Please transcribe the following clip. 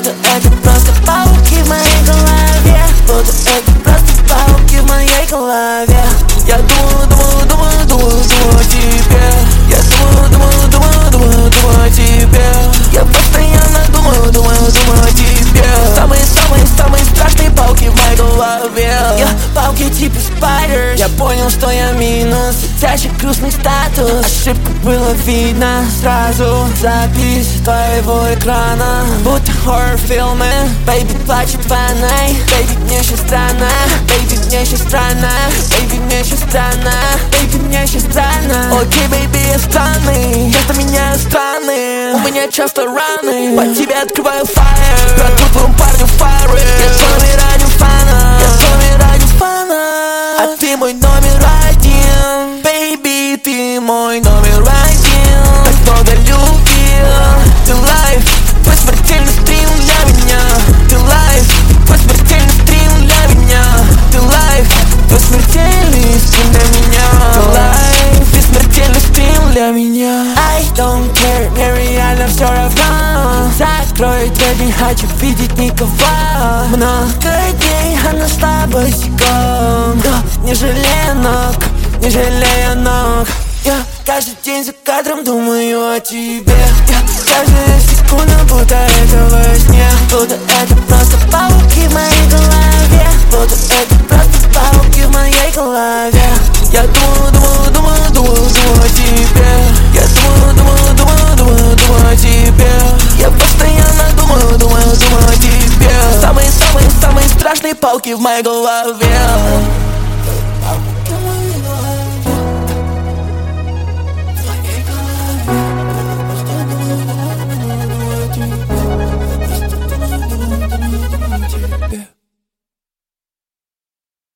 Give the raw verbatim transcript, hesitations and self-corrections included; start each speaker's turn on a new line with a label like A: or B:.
A: Буду это просто пауки в моей голове. Буду это просто пауки в моей голове. Я думаю, думаю, думаю, думаю, думаю о тебе. Я думаю, думаю, думаю, думаю, думаю о тебе. Я постоянно думаю, думаю, думаю о тебе. Самые-самые-самые страшные пауки в моей голове. Я пауки типа спайдерс. Я понял, что я минус, сидящий грустный статус. Ошибку было видно сразу. Запись твоего экрана, будто хоррор-фильмы. Бэйби плачет ванной. Бэйби, мне еще странно. Бэйби, мне еще странно. Бэйби, мне еще странно. Бэйби, мне еще странно. Окей, бэйби, я странный. Часто меняю страны. У меня часто раны. По тебе открываю фаер. Брату твоему парню фары. Я с вами ради фана. Я с вами ради фана. А ты мой номер один. Бэйби, ты мой номер один. Так много любил. Ты лайф, твой смертельный стрим для меня. Ты лайф, твой смертельный стрим для меня. Ты лайф, твой смертельный стрим для меня. Ты лайф и смертельный стрим для меня. I don't care, мне реально все равно. Закрой дверь, не хочу видеть никого. Много дней, она с тобой босиком. Не жалея ног, не жалея ног. Я каждый день за кадром думаю о тебе. Я каждую секунду, будто это во сне. Будто это просто пауки в моей голове. Будто это просто пауки в моей голове. Я думаю, думаю, думаю, думаю, думаю о тебе. Я думаю, думаю, думаю, думаю, думаю о тебе. Я постоянно думаю, думаю, думаю о тебе. Самые-самые-самые страшные пауки в моей голове.